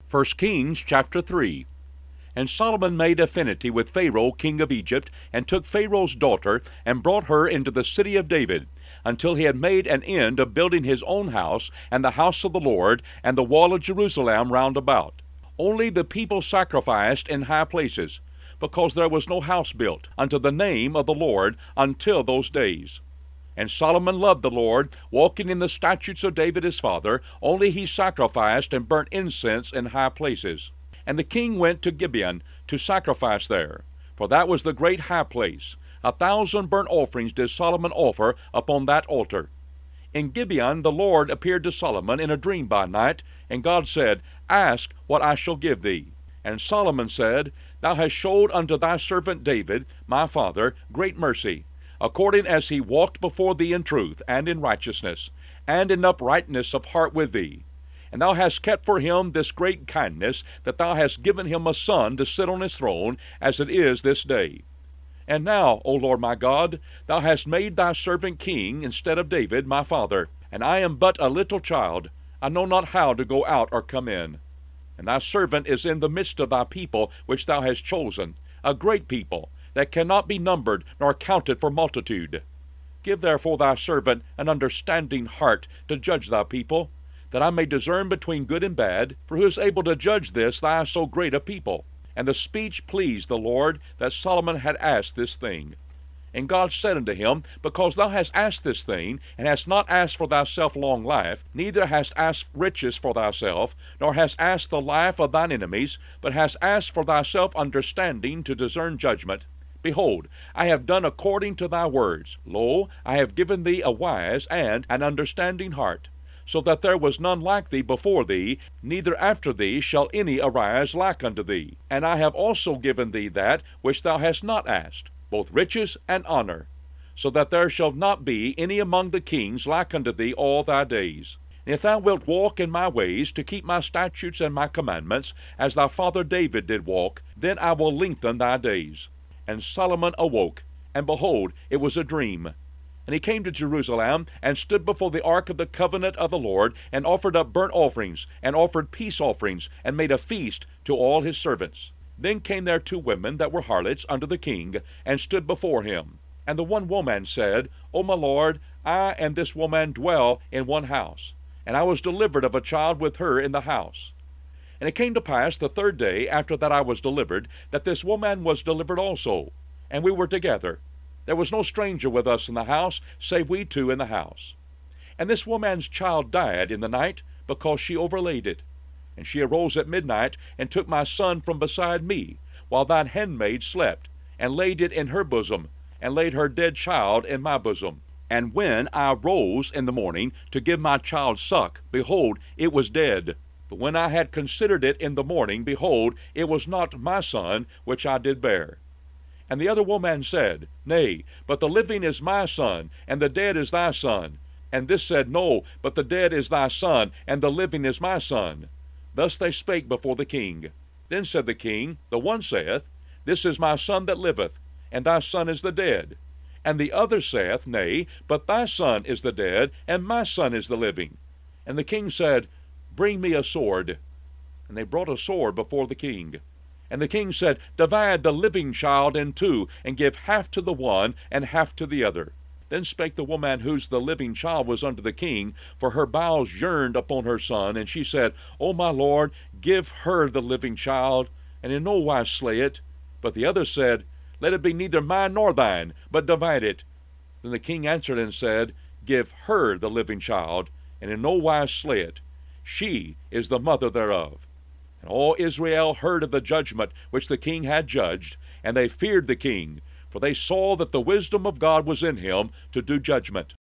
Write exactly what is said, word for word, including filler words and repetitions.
First Kings chapter three. And Solomon made affinity with Pharaoh king of Egypt, and took Pharaoh's daughter, and brought her into the city of David, until he had made an end of building his own house, and the house of the Lord, and the wall of Jerusalem round about. Only the people sacrificed in high places, because there was no house built unto the name of the Lord until those days. And Solomon loved the Lord, walking in the statutes of David his father, only he sacrificed and burnt incense in high places. And the king went to Gibeon to sacrifice there, for that was the great high place. A thousand burnt offerings did Solomon offer upon that altar. In Gibeon the Lord appeared to Solomon in a dream by night, and God said, Ask what I shall give thee. And Solomon said, Thou hast showed unto thy servant David, my father, great mercy, according as he walked before thee in truth, and in righteousness, and in uprightness of heart with thee. And thou hast kept for him this great kindness, that thou hast given him a son to sit on his throne, as it is this day. And now, O Lord my God, thou hast made thy servant king instead of David my father, and I am but a little child. I know not how to go out or come in. And thy servant is in the midst of thy people which thou hast chosen, a great people, that cannot be numbered nor counted for multitude. Give therefore thy servant an understanding heart to judge thy people, that I may discern between good and bad, for who is able to judge this thy so great a people? And the speech pleased the Lord, that Solomon had asked this thing. And God said unto him, Because thou hast asked this thing, and hast not asked for thyself long life, neither hast asked riches for thyself, nor hast asked the life of thine enemies, but hast asked for thyself understanding to discern judgment, behold, I have done according to thy words. Lo, I have given thee a wise and an understanding heart, so that there was none like thee before thee, neither after thee shall any arise like unto thee. And I have also given thee that which thou hast not asked, both riches and honor, so that there shall not be any among the kings like unto thee all thy days. And if thou wilt walk in my ways, to keep my statutes and my commandments, as thy father David did walk, then I will lengthen thy days. And Solomon awoke, and behold, it was a dream. And he came to Jerusalem, and stood before the ark of the covenant of the Lord, and offered up burnt offerings, and offered peace offerings, and made a feast to all his servants. Then came there two women that were harlots unto the king, and stood before him. And the one woman said, O my lord, I and this woman dwell in one house, and I was delivered of a child with her in the house. And it came to pass the third day after that I was delivered, that this woman was delivered also, and we were together. There was no stranger with us in the house, save we two in the house. And this woman's child died in the night, because she overlaid it. And she arose at midnight, and took my son from beside me, while thine handmaid slept, and laid it in her bosom, and laid her dead child in my bosom. And when I arose in the morning to give my child suck, behold, it was dead. But when I had considered it in the morning, behold, it was not my son which I did bear. And the other woman said, Nay, but the living is my son, and the dead is thy son. And this said, No, but the dead is thy son, and the living is my son. Thus they spake before the king. Then said the king, The one saith, This is my son that liveth, and thy son is the dead. And the other saith, Nay, but thy son is the dead, and my son is the living. And the king said, Bring me a sword. And they brought a sword before the king. And the king said, Divide the living child in two, and give half to the one, and half to the other. Then spake the woman whose the living child was unto the king, for her bowels yearned upon her son, and she said, O my lord, give her the living child, and in no wise slay it. But the other said, Let it be neither mine nor thine, but divide it. Then the king answered and said, Give her the living child, and in no wise slay it. She is the mother thereof. And all Israel heard of the judgment which the king had judged, and they feared the king, for they saw that the wisdom of God was in him to do judgment.